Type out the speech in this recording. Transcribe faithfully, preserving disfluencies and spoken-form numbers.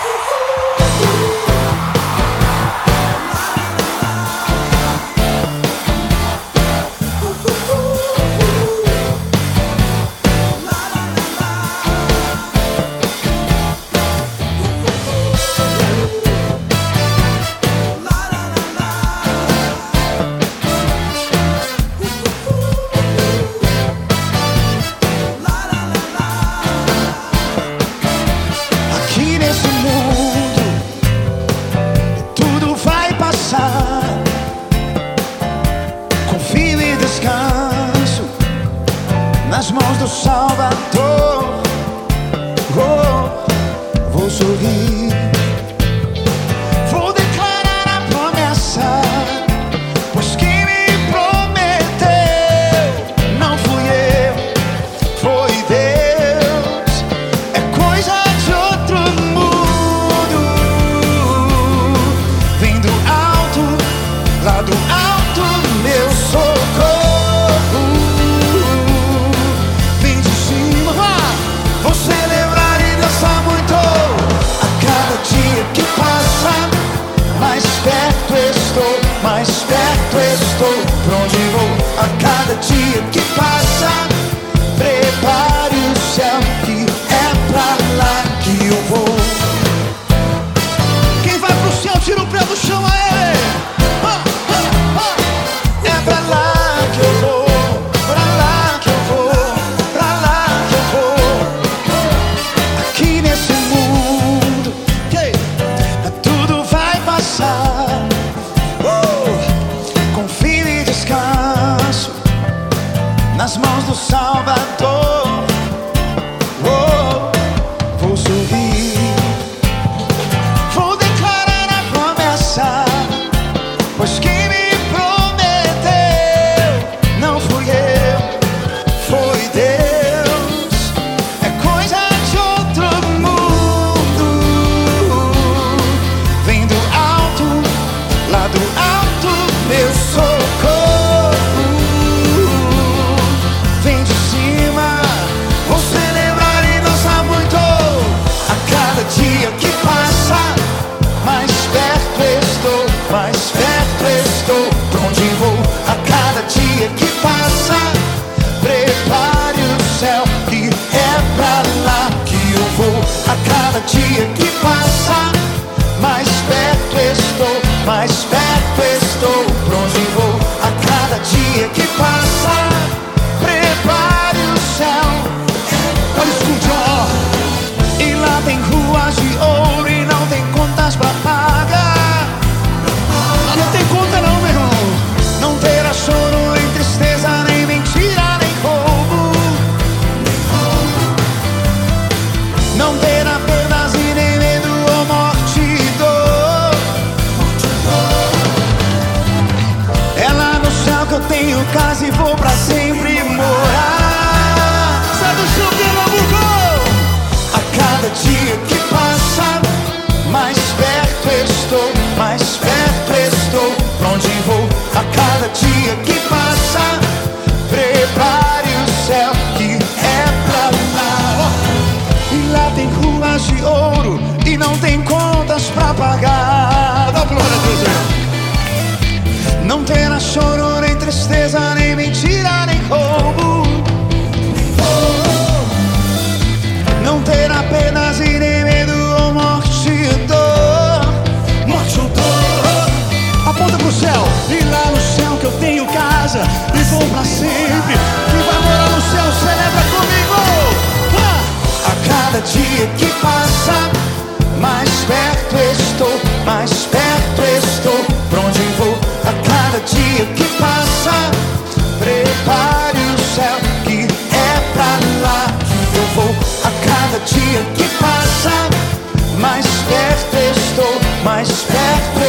Confio e descanso nas mãos do Salvador. Oh, vou sorrir, vou declarar a promessa, pois quem me prometeu não fui eu, foi Deus. É coisa de outro mundo, vem do alto, lá do alto, meu socorro. Vem de cima, vou celebrar e dançar muito. A cada dia que passa, mais perto estou, mais perto estou. Pra onde vou? A cada dia que passa, prepare o céu, que é pra lá que eu vou. Quem vai pro céu, tira o pé do chão, a ele. É pra lá que eu vou, pra lá que eu vou, pra lá que eu vou. Aqui nesse mundo, tudo vai passar. uh, Confio e descanso nas mãos do Salvador. oh, Vou sorrir, vou declarar a promessa, pois quem me que passa, mais perto estou, mais perto estou. Pra onde vou? A cada dia que passa, prepare o céu, que é pra lá que eu vou. A cada dia que passa, mais perto estou, mais perto estou. Pra onde vou? A cada dia que passa, prepare o céu. Olha, escute, ó. E lá tem ruas de ouro e não tem contas pra pagar. Lá não tem conta não, meu irmão. Não terá choro, nem tristeza, nem mentira, nem roubo. Não terá perdas e nem medo ou morte e dor. É lá no céu que eu tenho casa e vou pra sempre morar. Sai do chão, Pernambuco! A cada dia que passa, mais perto estou, mais perto estou. Pra onde vou? A cada dia que passa, prepare o céu, que é pra lá. E lá tem ruas de ouro e não tem contas pra pagar. Dá glória a Deus. Não terá choro, nem tristeza, nem mentira, nem roubo. Não terá penas e nem medo ou morte e dor. Morte ou dor. Aponta pro céu. E lá no céu que eu tenho casa e vou pra sempre. Quem vai morar no céu, celebra comigo. ah! A cada dia que passa, mais perto estou, mais perto estou. Pra onde vou? A cada dia que passa, prepare o céu, que é pra lá que eu vou. A cada dia que passa, mais perto estou, mais perto